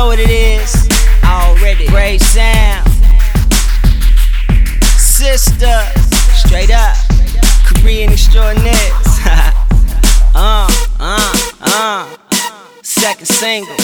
know what it is already. Brave sound, sister, straight up, Korean extraordinaires. Second single.